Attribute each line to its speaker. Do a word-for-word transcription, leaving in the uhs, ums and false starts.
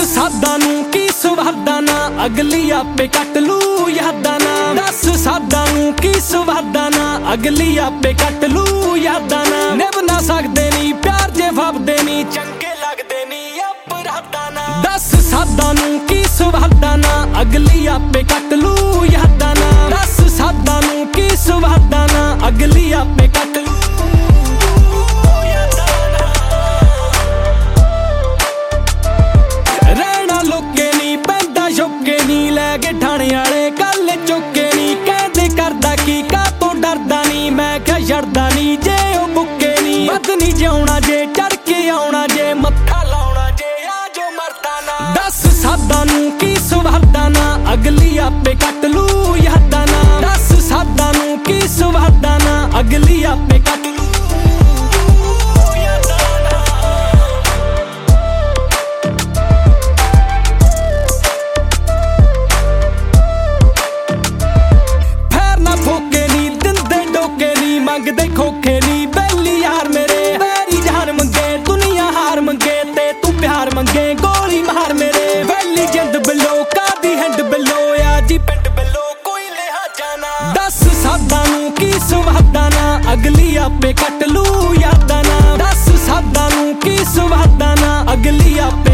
Speaker 1: ਸਾਦਾ ਨੂੰ ਕੀ ਸਵਾਦਾ ਨਾ, ਅਗਲੀ ਆਪੇ ਕੱਟ ਲੂ ਯਾਦਾਂ ਨਾ। ਦਸ ਸਾਦਾ ਨੂੰ ਕੀ ਸਵਾਦਾ ਨਾ, ਅਗਲੀ ਆਪੇ ਕੱਟ ਲੂ ਯਾਦਾਂ ਨਾ। ਨਿਭ ਨਾ ਸਕਦੇ ਨੀ ਪਿਆਰ ਜੇ ਫੱਬਦੇ ਨੀ, ਚੰਗੇ ਲੱਗਦੇ ਨੀ ਅਪਰਾਧਾਂ ਨਾ। ਦਸ ਸਾਦਾ ਨੂੰ ਕੀ ਸਵਾਦਾ ਨਾ, ਅਗਲੀ ਆਪੇ ਕੱਟ ਲੂ ਯਾਦਾਂ ਨਾ। ਦਸ ਸਾਦਾ ਨੂੰ ਕੀ ਸਵਾਦਾ ਨਾ, ਅਗਲੀ ਆਪੇ ਕੱਟ ਲੂ ਯਾਦਾਂ ਨਾ। ਰਹਿਣਾ ਲੋਕੇ ਨੀ ਪੈਂਦਾ ਸ਼ੋਕੇ ਨੀ, ਲੈ ਕੇ ਠਾਣੇ ਵਾਲੇ ਗੱਲ ਚੁੱਕੇ ਨੀ। ਕਹਿੰਦੇ ਕਰਦਾ ਕੀ ਕਾਤੋਂ ਡਰਦਾ ਨੀ, ਮੈਂ ਕਿਹਾ ਛੱਡਦਾ ਨੀ ਜੇ ਉਹ ਬੁੱਕੇ ਨੀ। ਵੱਧ ਨੀ ਜਿਉਣਾ ਜੇ ਚੜ ਕੇ ਆਉਣਾ ਜੇ, ਮੱਥਾ ਲਾਉਣਾ ਜੇ ਆ ਜੋ ਮਰਦਾ ਨਾ। ਦਸ ਸਾਦਾ ਨੂੰ ਕੀ ਸਵਾਦਾ ਨਾ, ਅਗਲੀ ਆਪੇ ਕੱਟ ਲੂ ਯਾਦਾਂ ਨਾ। ਦਸ ਸਾਦਾ ਨੂੰ ਕੀ ਸਵਾਦਾ ਨਾ, ਅਗਲੀ ਆਪੇ ਕੱਟ ਲੂ ਯਾਦਾਂ ਨਾ। ਫੇਰ ਨਾ ਫੋਕੇ ਨੀ ਦਿੰਦੇ ਡੋਕੇ ਨੀ, ਮੰਗਦੇ ਖੋਖੇ ਨੀ ਬੈਲੀ ਯਾਰ ਮੇਰੇ। ਵੈਰੀ ਜਾਨ ਮੰਗੇ ਦੁਨੀਆ ਹਾਰ ਮੰਗੇ, ਤੇ ਤੂੰ ਪਿਆਰ ਮੰਗੇ ਗੋਲੀ ਮਾਰ ਮੇਰੇ। ਵੈਲੀ ਜਿੰਦ ਬਿਲੋ ਕਾਦੀ ਹੈਂਡ ਬਿਲੋ, ਆ ਜੀ ਪਿੰਡ ਬਿਲੋ ਕੋਈ ਲਿਹਾਜ਼ਾ ਨਾ। ਦਸ ਸਾਦਾ ਨੂੰ ਕੀ ਸਵਾਦਾ ਨਾ, ਅਗਲੀ ਆਪੇ ਕੱਟ ਲੂ ਯਾਦਾਂ ਨਾ। ਦਸ ਸਾਦਾ ਨੂੰ ਕੀ ਸਵਾਦਾ ਨਾ, ਅਗਲੀ ਆਪੇ